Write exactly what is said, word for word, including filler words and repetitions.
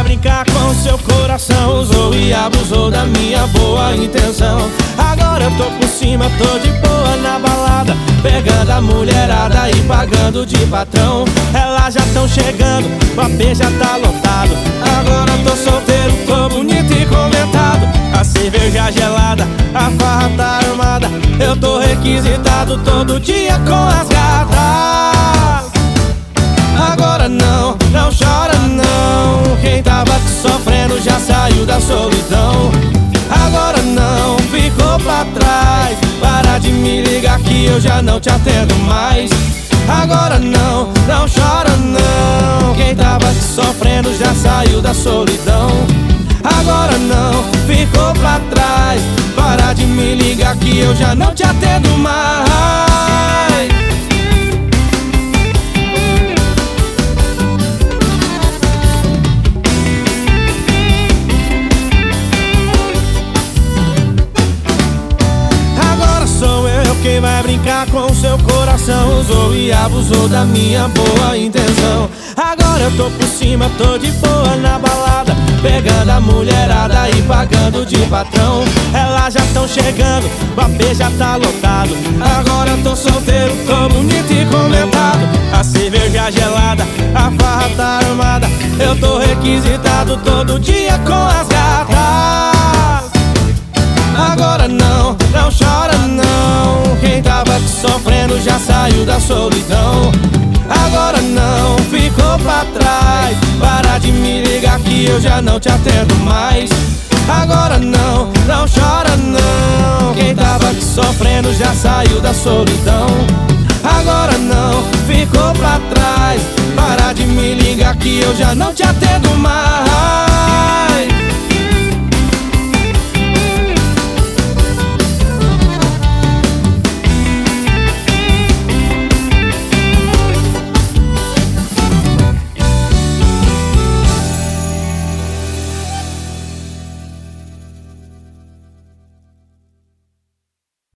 brincar com seu coração, usou e abusou da minha boa intenção. Agora eu tô por cima, tô de boa na balada, pegando a mulherada e pagando de patrão. Elas já tão chegando, o A P já tá lotado. Agora eu tô solteiro, tô bonito e comentado. A cerveja gelada, a farra tá armada, eu tô requisitado todo dia com as gatas. Agora não, não chora não, quem tava sofrendo já saiu da solidão. Agora não, ficou pra trás, para de me ligar que eu já não te atendo mais. Agora não, não chora não, quem tava sofrendo já saiu da solidão. Agora não, ficou pra trás, para de me ligar que eu já não te atendo mais. Quem vai brincar com seu coração, usou e abusou da minha boa intenção. Agora eu tô por cima, tô de boa na balada, pegando a mulherada e pagando de patrão. Elas já tão chegando, o A P já tá lotado. Agora eu tô solteiro, tô bonito e comentado. A cerveja gelada, a farra tá armada, eu tô requisitado todo dia com as gatas. Agora não, não chora não, quem tava sofrendo já saiu da solidão. Agora não, ficou pra trás, para de me ligar que eu já não te atendo mais. Agora não, não chora não, quem tava sofrendo já saiu da solidão. Agora não, ficou pra trás, para de me ligar que eu já não te atendo mais.